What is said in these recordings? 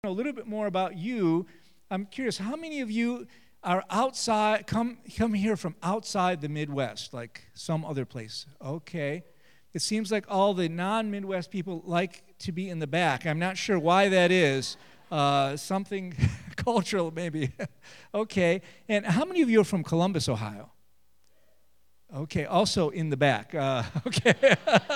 A little bit more about you. I'm curious, how many of you are outside, come here from outside the Midwest, like some other place? Okay. It seems like all the non-Midwest people like to be in the back. I'm not sure why that is. Something cultural, maybe. Okay. And how many of you are from Columbus, Ohio? Okay, also in the back. Okay.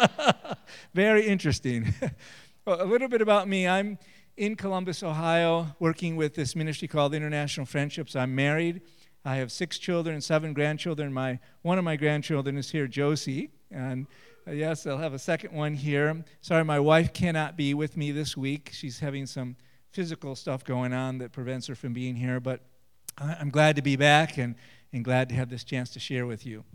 Very interesting. Well, a little bit about me. I'm in Columbus, Ohio, working with this ministry called International Friendships. I'm married. I have 6 children and 7 grandchildren. One of my grandchildren is here, Josie. And yes, I'll have a second one here. Sorry, my wife cannot be with me this week. She's having some physical stuff going on that prevents her from being here. But I'm glad to be back and glad to have this chance to share with you.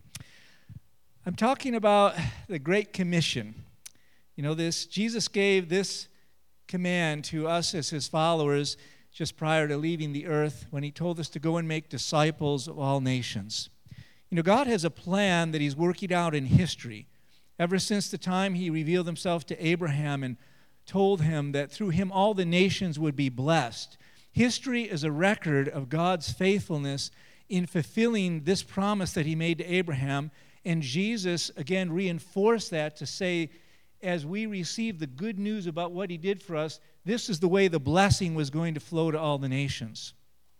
I'm talking about the Great Commission. You know, Jesus gave this command to us as his followers just prior to leaving the earth when he told us to go and make disciples of all nations. You know, God has a plan that he's working out in history. Ever since the time he revealed himself to Abraham and told him that through him all the nations would be blessed. History is a record of God's faithfulness in fulfilling this promise that he made to Abraham. And Jesus, again, reinforced that to say, as we receive the good news about what he did for us, this is the way the blessing was going to flow to all the nations.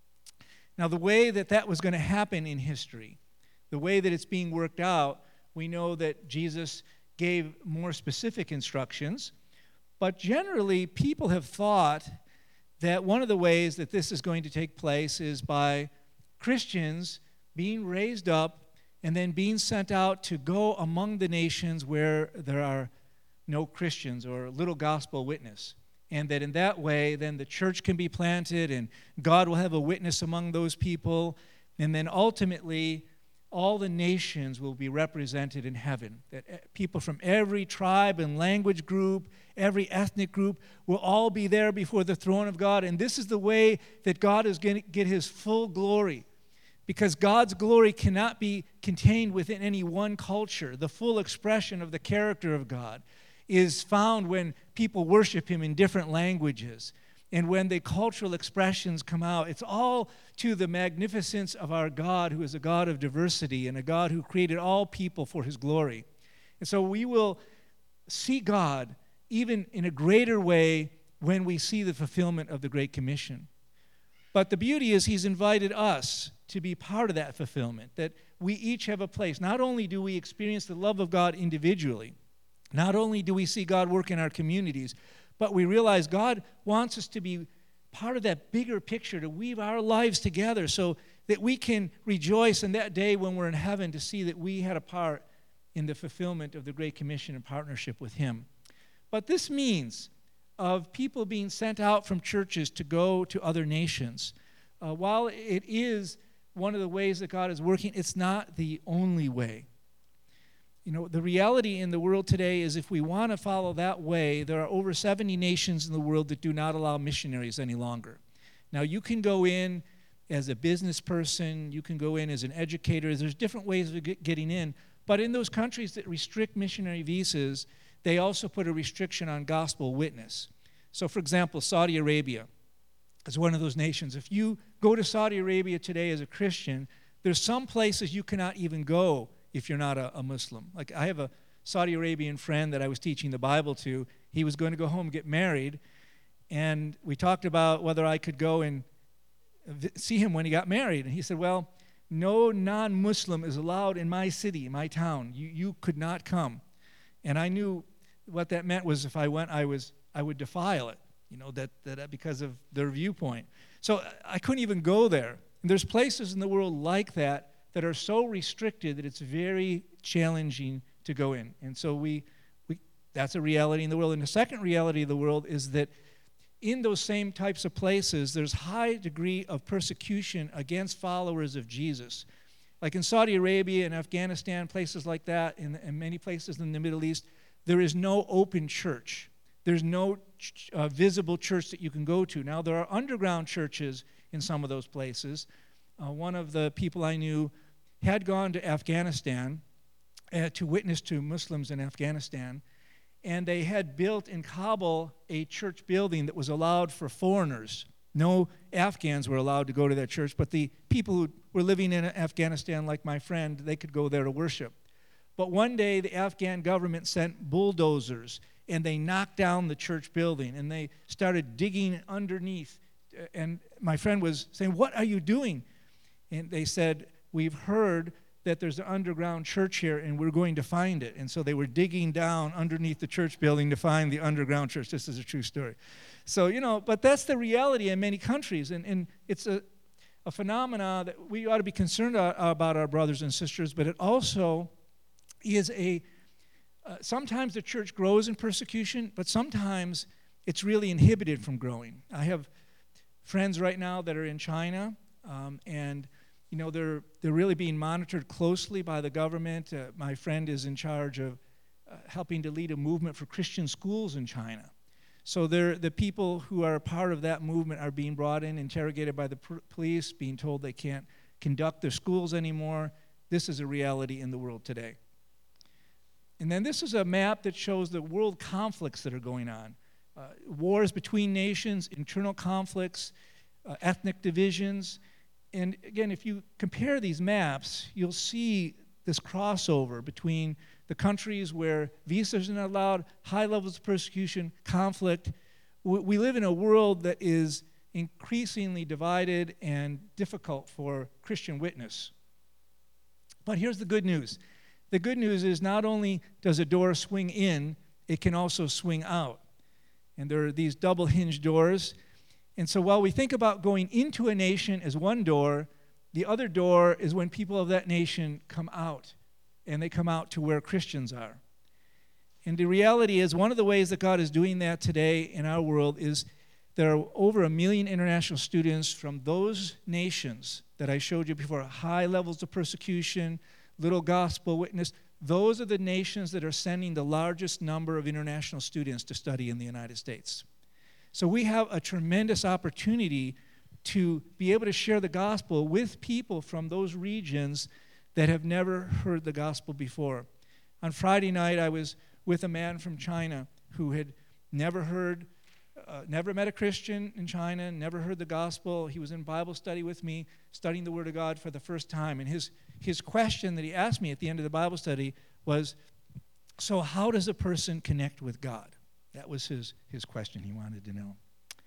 Now, the way that was going to happen in history, the way that it's being worked out, we know that Jesus gave more specific instructions. But generally, people have thought that one of the ways that this is going to take place is by Christians being raised up and then being sent out to go among the nations where there are no Christians or little gospel witness. And that in that way, then the church can be planted and God will have a witness among those people. And then ultimately, all the nations will be represented in heaven. That people from every tribe and language group, every ethnic group will all be there before the throne of God. And this is the way that God is going to get his full glory. Because God's glory cannot be contained within any one culture. The full expression of the character of God is found when people worship him in different languages. And when the cultural expressions come out, it's all to the magnificence of our God, who is a God of diversity and a God who created all people for his glory. And so we will see God even in a greater way when we see the fulfillment of the Great Commission. But the beauty is he's invited us to be part of that fulfillment, that we each have a place. Not only do we experience the love of God individually, not only do we see God work in our communities, but we realize God wants us to be part of that bigger picture, to weave our lives together so that we can rejoice in that day when we're in heaven to see that we had a part in the fulfillment of the Great Commission in partnership with him. But this means of people being sent out from churches to go to other nations. While it is one of the ways that God is working, it's not the only way. You know, the reality in the world today is if we want to follow that way, there are over 70 nations in the world that do not allow missionaries any longer. Now, you can go in as a business person, you can go in as an educator, there's different ways of getting in, but in those countries that restrict missionary visas, they also put a restriction on gospel witness. So, for example, Saudi Arabia is one of those nations. If you go to Saudi Arabia today as a Christian, there's some places you cannot even go if you're not a Muslim. Like, I have a Saudi Arabian friend that I was teaching the Bible to. He was going to go home and get married, and we talked about whether I could go and see him when he got married. And he said, well, no non-Muslim is allowed in my city, my town. You could not come. And I knew what that meant was if I went, I would defile it, you know, that because of their viewpoint. So I couldn't even go there. And there's places in the world like that are so restricted that it's very challenging to go in. And so that's a reality in the world. And the second reality of the world is that in those same types of places, there's high degree of persecution against followers of Jesus. Like in Saudi Arabia and Afghanistan, places like that, and many places in the Middle East, there is no open church. There's no visible church that you can go to. Now, there are underground churches in some of those places. One of the people I knew had gone to Afghanistan to witness to Muslims in Afghanistan, and they had built in Kabul a church building that was allowed for foreigners. No Afghans were allowed to go to that church, but the people who were living in Afghanistan, like my friend, they could go there to worship. But one day, the Afghan government sent bulldozers, and they knocked down the church building, and they started digging underneath. And my friend was saying, "What are you doing?" And they said, "We've heard that there's an underground church here, and we're going to find it." And so they were digging down underneath the church building to find the underground church. This is a true story. So, but that's the reality in many countries, and it's a phenomena that we ought to be concerned about our brothers and sisters, but it also is sometimes the church grows in persecution, but sometimes it's really inhibited from growing. I have friends right now that are in China, and they're really being monitored closely by the government. My friend is in charge of helping to lead a movement for Christian schools in China. So the people who are a part of that movement are being brought in, interrogated by the police, being told they can't conduct their schools anymore. This is a reality in the world today. And then this is a map that shows the world conflicts that are going on. Wars between nations, internal conflicts, ethnic divisions. And again, if you compare these maps, you'll see this crossover between the countries where visas are not allowed, high levels of persecution, conflict. We live in a world that is increasingly divided and difficult for Christian witness. But here's the good news. The good news is not only does a door swing in, it can also swing out. And there are these double hinge doors. And so while we think about going into a nation as one door, the other door is when people of that nation come out, and they come out to where Christians are. And the reality is, one of the ways that God is doing that today in our world is there are over 1 million international students from those nations that I showed you before, high levels of persecution, little gospel witness. Those are the nations that are sending the largest number of international students to study in the United States. So we have a tremendous opportunity to be able to share the gospel with people from those regions that have never heard the gospel before. On Friday night, I was with a man from China who had never met a Christian in China, never heard the gospel. He was in Bible study with me, studying the Word of God for the first time. And his question that he asked me at the end of the Bible study was, so how does a person connect with God? That was his question he wanted to know.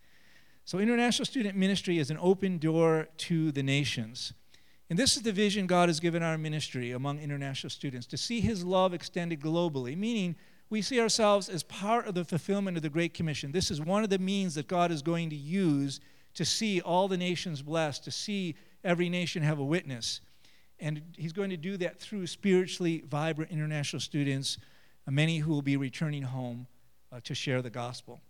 So international student ministry is an open door to the nations. And this is the vision God has given our ministry among international students, to see his love extended globally, meaning we see ourselves as part of the fulfillment of the Great Commission. This is one of the means that God is going to use to see all the nations blessed, to see every nation have a witness. And he's going to do that through spiritually vibrant international students, many who will be returning home to share the gospel.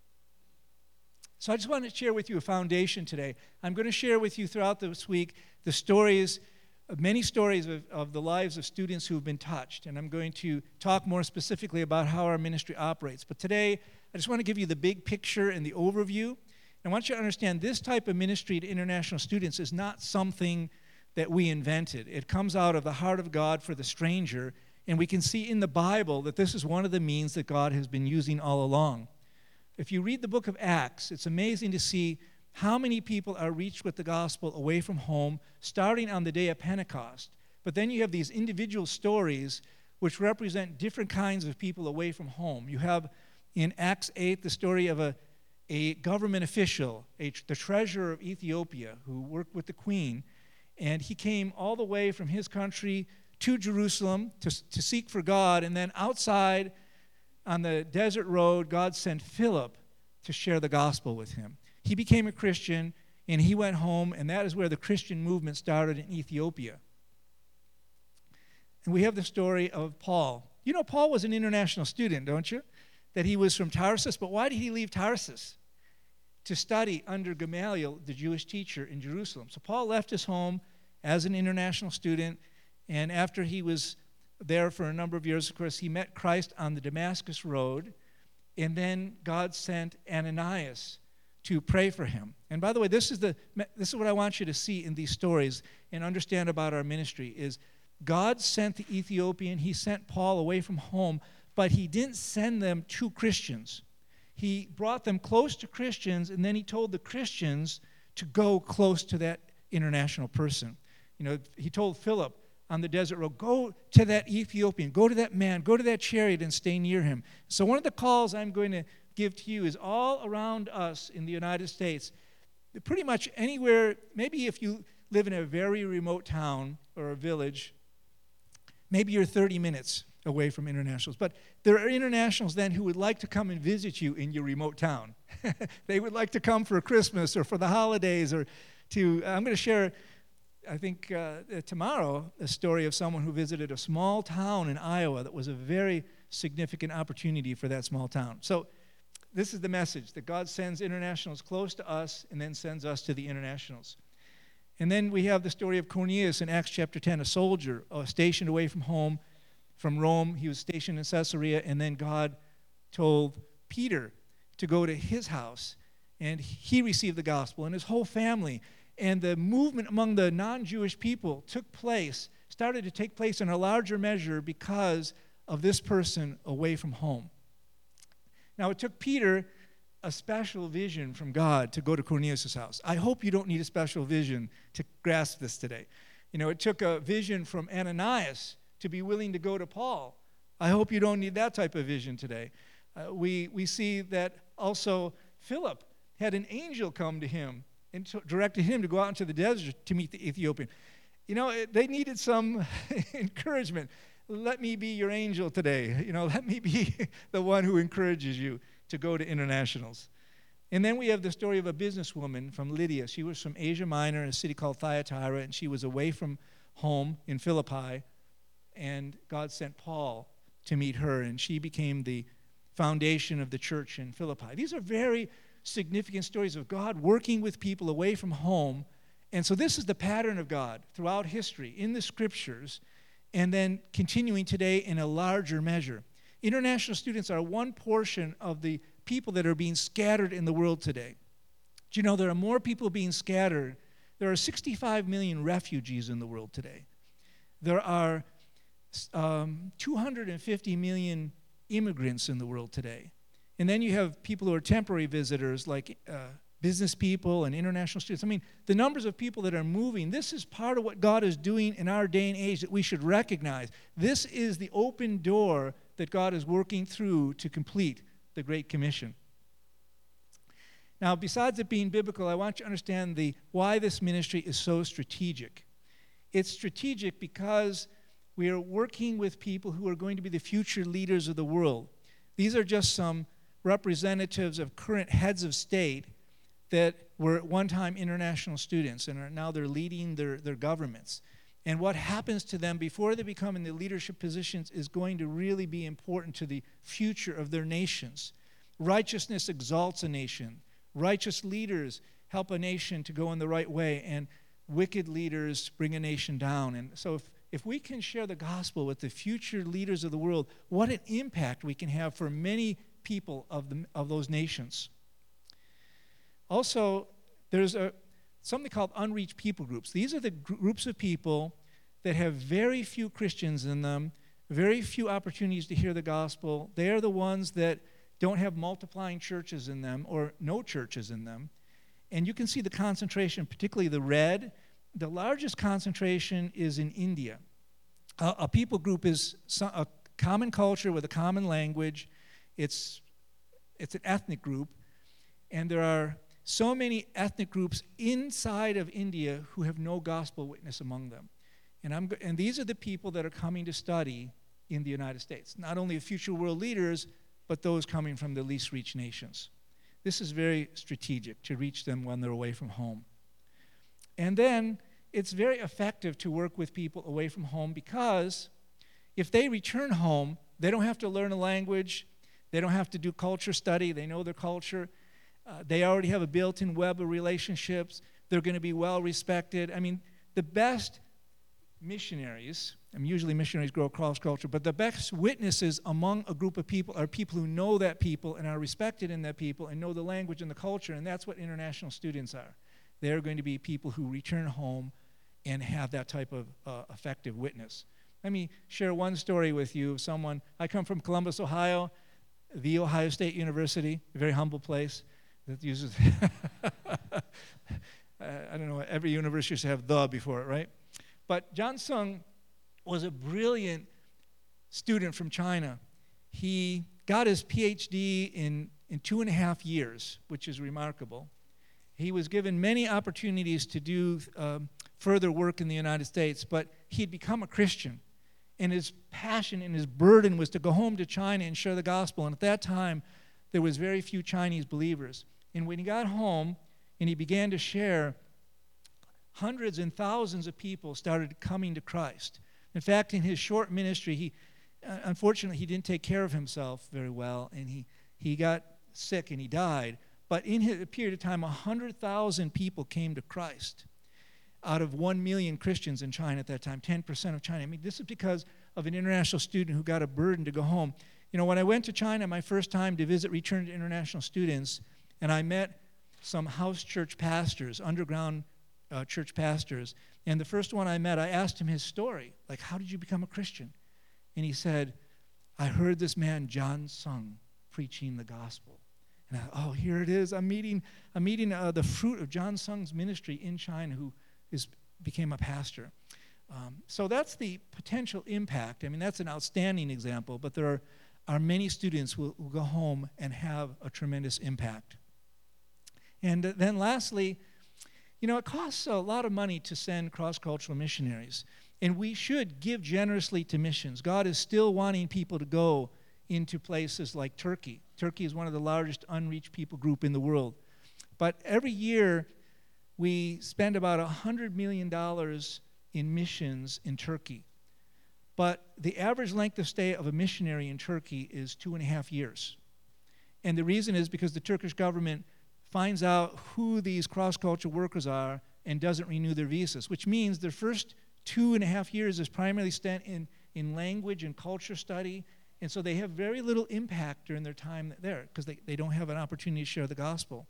So I just wanted to share with you a foundation today. I'm going to share with you throughout this week the stories, many stories of the lives of students who have been touched. And I'm going to talk more specifically about how our ministry operates. But today, I just want to give you the big picture and the overview. And I want you to understand this type of ministry to international students is not something that we invented. It comes out of the heart of God for the stranger. And we can see in the Bible that this is one of the means that God has been using all along. If you read the book of Acts, it's amazing to see how many people are reached with the gospel away from home, starting on the day of Pentecost. But then you have these individual stories which represent different kinds of people away from home. You have in Acts 8 the story of a government official, the treasurer of Ethiopia, who worked with the queen. And he came all the way from his country to Jerusalem to seek for God. And then outside on the desert road, God sent Philip to share the gospel with him. He became a Christian, and he went home, and that is where the Christian movement started in Ethiopia. And we have the story of Paul. You know, Paul was an international student, don't you? That he was from Tarsus, but why did he leave Tarsus? To study under Gamaliel, the Jewish teacher in Jerusalem. So Paul left his home as an international student, and after he was there for a number of years, of course, he met Christ on the Damascus Road, and then God sent Ananias to pray for him. And by the way, this is what I want you to see in these stories and understand about our ministry is God sent the Ethiopian, he sent Paul away from home, but he didn't send them to Christians. He brought them close to Christians, and then he told the Christians to go close to that international person. He told Philip on the desert road, go to that Ethiopian, go to that man, go to that chariot and stay near him. So one of the calls I'm going to give to you is all around us in the United States, pretty much anywhere. Maybe if you live in a very remote town or a village, maybe you're 30 minutes away from internationals. But there are internationals then who would like to come and visit you in your remote town. They would like to come for Christmas or for the holidays or I'm going to share, I think tomorrow, a story of someone who visited a small town in Iowa that was a very significant opportunity for that small town. So this is the message, that God sends internationals close to us and then sends us to the internationals. And then we have the story of Cornelius in Acts chapter 10, a soldier stationed away from home, from Rome. He was stationed in Caesarea, and then God told Peter to go to his house, and he received the gospel, and his whole family. And the movement among the non-Jewish people started to take place in a larger measure because of this person away from home. Now, it took Peter a special vision from God to go to Cornelius' house. I hope you don't need a special vision to grasp this today. It took a vision from Ananias to be willing to go to Paul. I hope you don't need that type of vision today. We see that also Philip had an angel come to him and directed him to go out into the desert to meet the Ethiopian. They needed some encouragement. Let me be your angel today. Let me be the one who encourages you to go to internationals. And then we have the story of a businesswoman from Lydia. She was from Asia Minor in a city called Thyatira, and she was away from home in Philippi, and God sent Paul to meet her, and she became the foundation of the church in Philippi. These are very significant stories of God working with people away from home. And so this is the pattern of God throughout history in the scriptures, and then continuing today in a larger measure. International students are one portion of the people that are being scattered in the world today. Do you know there are more people being scattered? There are 65 million refugees in the world today. There are 250 million immigrants in the world today. And then you have people who are temporary visitors, like business people and international students. I mean, the numbers of people that are moving, this is part of what God is doing in our day and age that we should recognize. This is the open door that God is working through to complete the Great Commission. Now, besides it being biblical, I want you to understand why this ministry is so strategic. It's strategic because we are working with people who are going to be the future leaders of the world. These are just some representatives of current heads of state that were at one time international students and now they're leading their governments. And what happens to them before they become in the leadership positions is going to really be important to the future of their nations. Righteousness exalts a nation. Righteous leaders help a nation to go in the right way, and wicked leaders bring a nation down. And so if we can share the gospel with the future leaders of the world, what an impact we can have for many people of those nations. Also, there's something called unreached people groups. These are the groups of people that have very few Christians in them, very few opportunities to hear the gospel. They are the ones that don't have multiplying churches in them or no churches in them. And you can see the concentration, particularly the red. The largest concentration is in India. A people group is a common culture with a common language. It's an ethnic group, and there are so many ethnic groups inside of India who have no gospel witness among them. And these are the people that are coming to study in the United States. Not only future world leaders, but those coming from the least reached nations. This is very strategic to reach them when they're away from home. And then it's very effective to work with people away from home because if they return home, they don't have to learn a language. They don't have to do culture study. They know their culture. They already have a built-in web of relationships. They're going to be well respected. I mean, the best missionaries, usually missionaries grow across culture, but the best witnesses among a group of people are people who know that people and are respected in that people and know the language and the culture, and that's what international students are. They're going to be people who return home and have that type of effective witness. Let me share one story with you of someone. I come from Columbus, Ohio, the Ohio State University, a very humble place that uses, I don't know, every university used to have the before it, right? But John Sung was a brilliant student from China. He got his PhD in 2.5 years, which is remarkable. He was given many opportunities to do further work in the United States, but he'd become a Christian. And his passion and his burden was to go home to China and share the gospel. And at that time, there was very few Chinese believers. And when he got home and he began to share, hundreds and thousands of people started coming to Christ. In fact, in his short ministry, unfortunately, he didn't take care of himself very well, and he got sick and he died. But in a period of time, 100,000 people came to Christ out of 1 million Christians in China at that time, 10% of China. I mean, this is because of an international student who got a burden to go home. You know, when I went to China my first time to visit returned international students, and I met some house church pastors, underground church pastors, and the first one I met, I asked him his story, like, how did you become a Christian? And he said, I heard this man, John Sung, preaching the gospel. And oh, here it is. I'm meeting the fruit of John Sung's ministry in China, who became a pastor. So that's the potential impact. I mean, that's an outstanding example, but there are many students who will go home and have a tremendous impact. And then lastly, you know, it costs a lot of money to send cross-cultural missionaries, and we should give generously to missions. God is still wanting people to go into places like Turkey. Turkey is one of the largest unreached people group in the world. But every year, we spend about $100 million in missions in Turkey. But the average length of stay of a missionary in Turkey is 2.5 years. And the reason is because the Turkish government finds out who these cross-cultural workers are and doesn't renew their visas, which means their first 2.5 years is primarily spent in language and culture study, and so they have very little impact during their time there because they don't have an opportunity to share the gospel.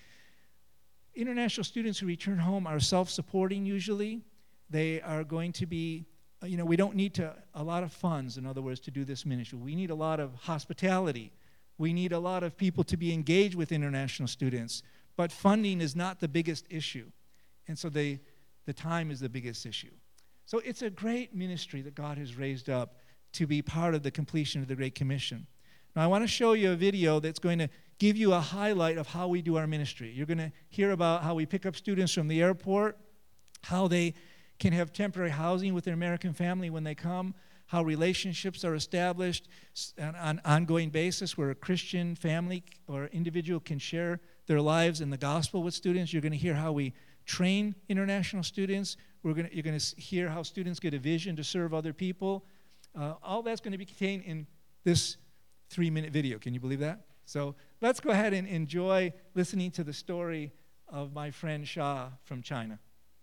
International students who return home are self-supporting usually. They are going to be, you know, we don't need a lot of funds, in other words, to do this ministry. We need a lot of hospitality. We need a lot of people to be engaged with international students. But funding is not the biggest issue. And so the time is the biggest issue. So it's a great ministry that God has raised up to be part of the completion of the Great Commission. Now I want to show you a video that's going to give you a highlight of how we do our ministry. You're going to hear about how we pick up students from the airport, how they can have temporary housing with their American family when they come, how relationships are established on an ongoing basis where a Christian family or individual can share their lives in the gospel with students. You're going to hear how we train international students. You're going to hear how students get a vision to serve other people. All that's going to be contained in this 3-minute video. Can you believe that? So let's go ahead and enjoy listening to the story of my friend Sha from China.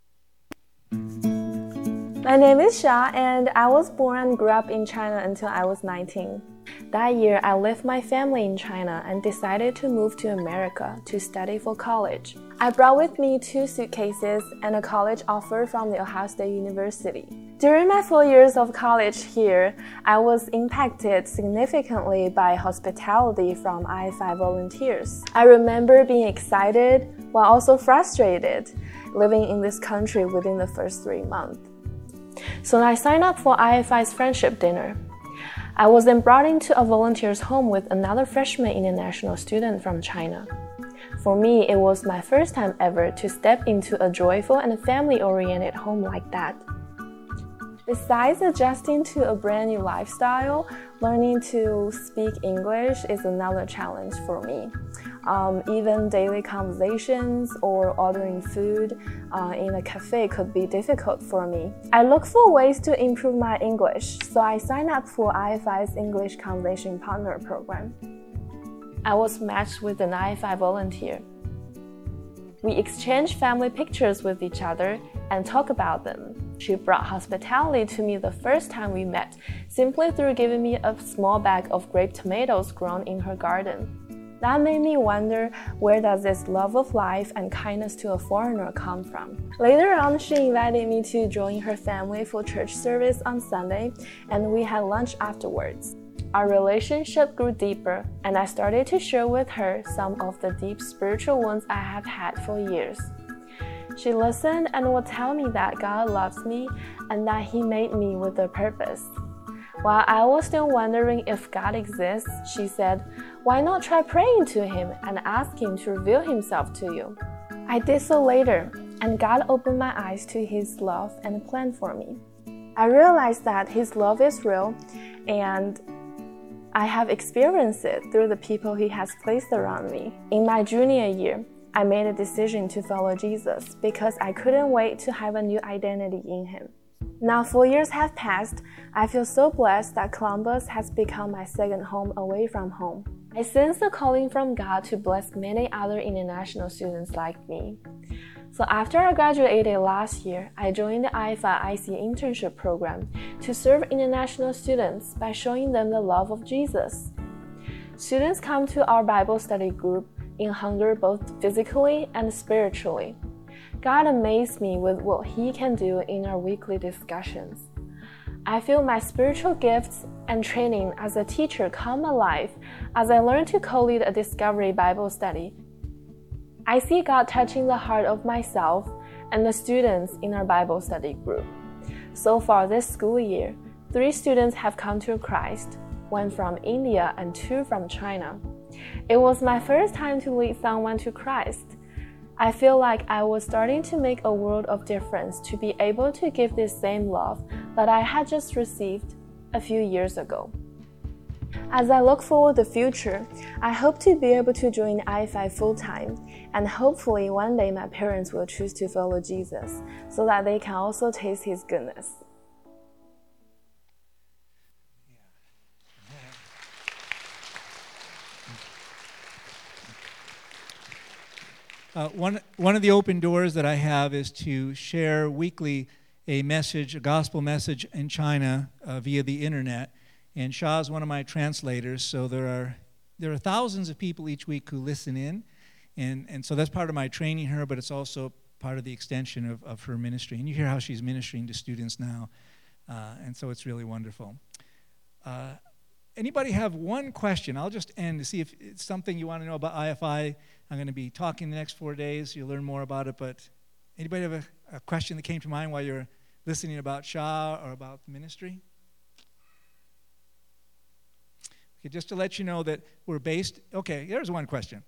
My name is Sha, and I was born and grew up in China until I was 19. That year, I left my family in China and decided to move to America to study for college. I brought with me 2 suitcases and a college offer from the Ohio State University. During my 4 years of college here, I was impacted significantly by hospitality from IFI volunteers. I remember being excited while also frustrated living in this country within the first 3 months. So I signed up for IFI's friendship dinner. I was then brought into a volunteer's home with another freshman international student from China. For me, it was my first time ever to step into a joyful and family-oriented home like that. Besides adjusting to a brand new lifestyle, learning to speak English is another challenge for me. Even daily conversations or ordering food in a cafe could be difficult for me. I look for ways to improve my English, so I signed up for IFI's English Conversation Partner program. I was matched with an IFI volunteer. We exchanged family pictures with each other and talk about them. She brought hospitality to me the first time we met, simply through giving me a small bag of grape tomatoes grown in her garden. That made me wonder, where does this love of life and kindness to a foreigner come from? Later on, she invited me to join her family for church service on Sunday, and we had lunch afterwards. Our relationship grew deeper, and I started to share with her some of the deep spiritual wounds I have had for years. She listened and would tell me that God loves me and that He made me with a purpose. While I was still wondering if God exists, she said, "Why not try praying to Him and ask Him to reveal Himself to you?" I did so later, and God opened my eyes to His love and plan for me. I realized that His love is real, and I have experienced it through the people He has placed around me. In my junior year, I made a decision to follow Jesus because I couldn't wait to have a new identity in Him. Now 4 years have passed. I feel so blessed that Columbus has become my second home away from home. I sense the calling from God to bless many other international students like me. So after I graduated last year, I joined the IFI IC internship program to serve international students by showing them the love of Jesus. Students come to our Bible study group in hunger both physically and spiritually. God amazed me with what He can do in our weekly discussions. I feel my spiritual gifts and training as a teacher come alive as I learn to co-lead a Discovery Bible study. I see God touching the heart of myself and the students in our Bible study group. So far this school year, 3 students have come to Christ, 1 from India and 2 from China. It was my first time to lead someone to Christ. I feel like I was starting to make a world of difference to be able to give this same love that I had just received a few years ago. As I look forward to the future, I hope to be able to join IFI full-time, and hopefully one day my parents will choose to follow Jesus so that they can also taste His goodness. One of the open doors that I have is to share weekly a gospel message in China via the internet. And Sha is one of my translators, so there are thousands of people each week who listen in, and so that's part of my training her, but it's also part of the extension of her ministry. And you hear how she's ministering to students now, and so it's really wonderful. Anybody have one question? I'll just end to see if it's something you want to know about IFI. I'm going to be talking the next 4 days. You'll learn more about it, but anybody have a question that came to mind while you're listening about Sha or about the ministry? Okay, just to let you know that we're based... Okay, here's one question.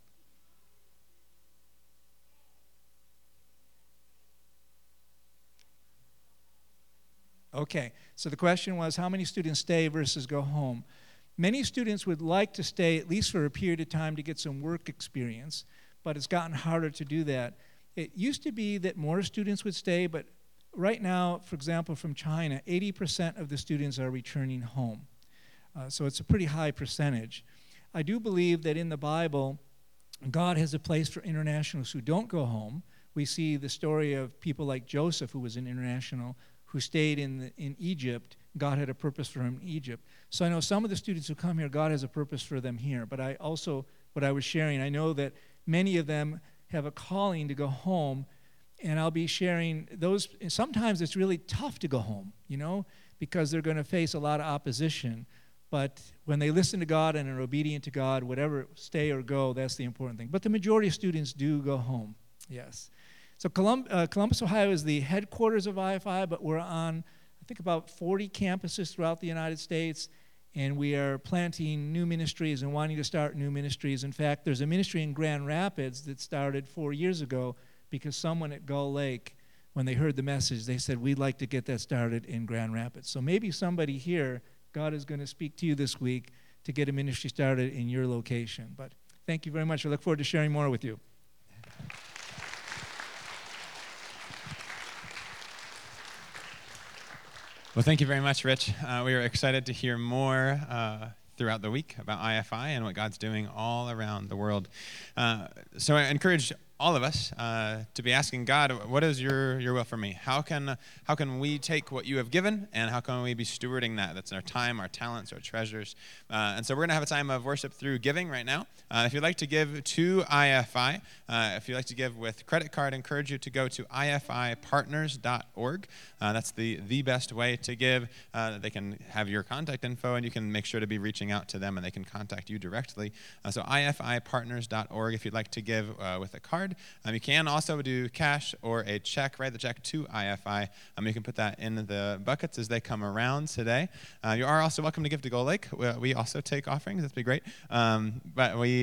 Okay, so the question was, how many students stay versus go home? Many students would like to stay at least for a period of time to get some work experience, but it's gotten harder to do that. It used to be that more students would stay, but right now, for example, from China, 80% of the students are returning home. So it's a pretty high percentage. I do believe that in the Bible, God has a place for internationals who don't go home. We see the story of people like Joseph, who was an international, who stayed in Egypt. God had a purpose for him in Egypt. So I know some of the students who come here, God has a purpose for them here. But I also, what I was sharing, I know that many of them have a calling to go home, and I'll be sharing those. Sometimes it's really tough to go home, because they're going to face a lot of opposition. But when they listen to God and are obedient to God, whatever, stay or go, that's the important thing. But the majority of students do go home, yes. So Columbus, Ohio is the headquarters of IFI, but we're on, I think, about 40 campuses throughout the United States, and we are planting new ministries and wanting to start new ministries. In fact, there's a ministry in Grand Rapids that started 4 years ago because someone at Gull Lake, when they heard the message, they said, we'd like to get that started in Grand Rapids. So maybe somebody here, God is going to speak to you this week to get a ministry started in your location. But thank you very much. I look forward to sharing more with you. Well, thank you very much, Rich. We are excited to hear more throughout the week about IFI and what God's doing all around the world. So I encourage all of us to be asking God, what is your will for me? How can we take what you have given, and how can we be stewarding that? That's our time, our talents, our treasures. And so we're going to have a time of worship through giving right now. If you'd like to give to IFI, if you'd like to give with credit card, I encourage you to go to ifipartners.org. That's the best way to give. They can have your contact info, and you can make sure to be reaching out to them, and they can contact you directly. So ifipartners.org if you'd like to give with a card. You can also do cash or a check, write the check to IFI. You can put that in the buckets as they come around today. You are also welcome to give to Gold Lake. We also take offerings. That'd be great. But we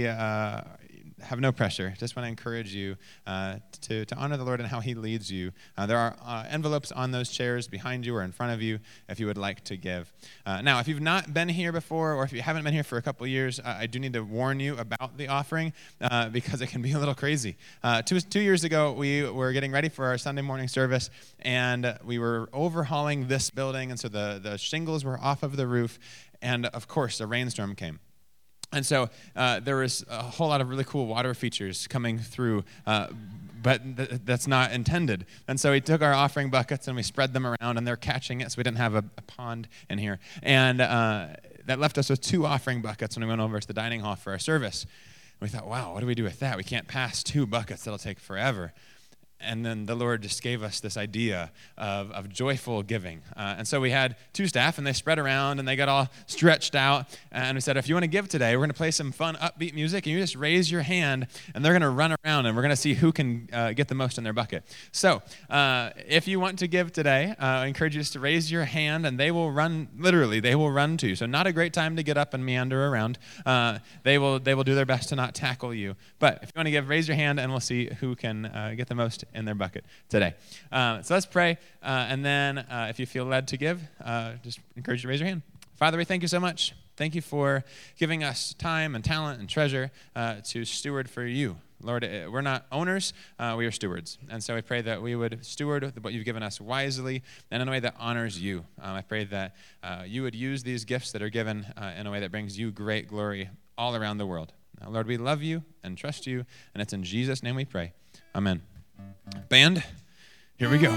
have no pressure. Just want to encourage you to honor the Lord and how he leads you. There are envelopes on those chairs behind you or in front of you if you would like to give. Now, if you've not been here before, or if you haven't been here for a couple years, I do need to warn you about the offering because it can be a little crazy. 2 years ago, we were getting ready for our Sunday morning service, and we were overhauling this building, and so the shingles were off of the roof, and of course, a rainstorm came. And so there was a whole lot of really cool water features coming through, but that's not intended. And so we took our offering buckets and we spread them around, and they're catching it, so we didn't have a pond in here. And that left us with 2 offering buckets when we went over to the dining hall for our service. We thought, wow, what do we do with that? We can't pass 2 buckets. That'll take forever. And then the Lord just gave us this idea of joyful giving. And so we had 2 staff, and they spread around, and they got all stretched out. And we said, if you want to give today, we're going to play some fun, upbeat music, and you just raise your hand, and they're going to run around, and we're going to see who can get the most in their bucket. So if you want to give today, I encourage you just to raise your hand, and they will run, literally, they will run to you. So not a great time to get up and meander around. They will do their best to not tackle you. But if you want to give, raise your hand, and we'll see who can get the most in their bucket today. So let's pray, and then if you feel led to give, just encourage you to raise your hand. Father, we thank you so much. Thank you for giving us time and talent and treasure to steward for you. Lord, we're not owners, we are stewards. And so I pray that we would steward what you've given us wisely and in a way that honors you. I pray that you would use these gifts that are given in a way that brings you great glory all around the world. Now, Lord, we love you and trust you, and it's in Jesus' name we pray. Amen. Band, here we go.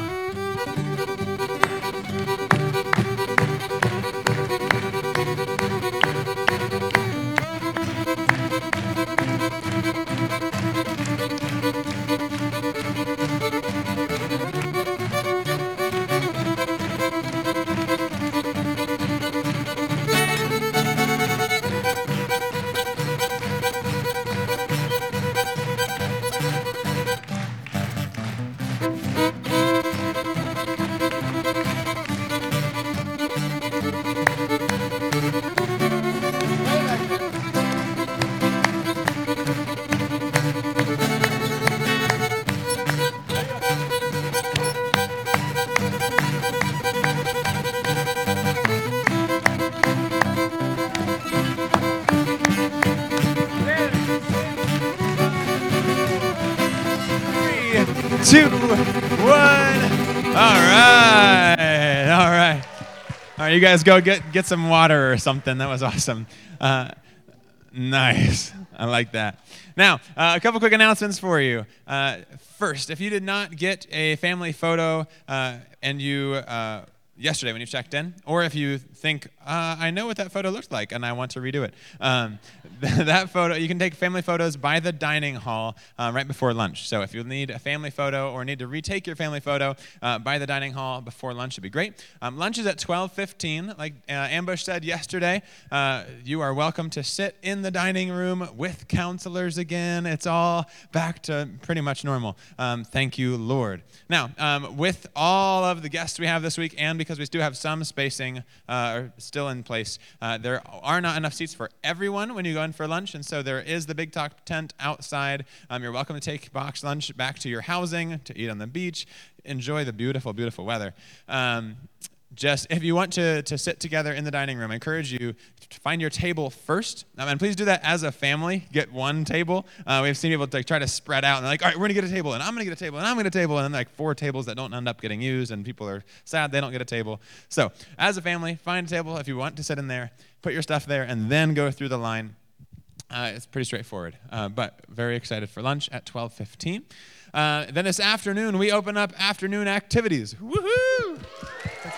Two, one. All right. You guys go get some water or something. That was awesome. Nice. I like that. Now, a couple quick announcements for you. First, if you did not get a family photo and you yesterday when you checked in, or if you think, I know what that photo looked like and I want to redo it, that photo, you can take family photos by the dining hall right before lunch. So if you need a family photo or need to retake your family photo by the dining hall before lunch, it'd be great. Lunch is at 12:15. Like Ambush said yesterday, you are welcome to sit in the dining room with counselors again. It's all back to pretty much normal. Thank you, Lord. Now, with all of the guests we have this week, and because we do have some spacing still in place, there are not enough seats for everyone when you go in for lunch, and so there is the Big Talk tent outside. You're welcome to take box lunch back to your housing, to eat on the beach, enjoy the beautiful, beautiful weather. Just if you want to sit together in the dining room, I encourage you to find your table first. And please do that as a family. Get one table. We've seen people try to spread out, and they're like, all right, we're going to get a table, and I'm going to get a table, and I'm going to get a table, and then like 4 tables that don't end up getting used, and people are sad they don't get a table. So as a family, find a table if you want to sit in there, put your stuff there, and then go through the line. It's pretty straightforward, but very excited for lunch at 12:15. Then this afternoon, we open up afternoon activities. Woohoo!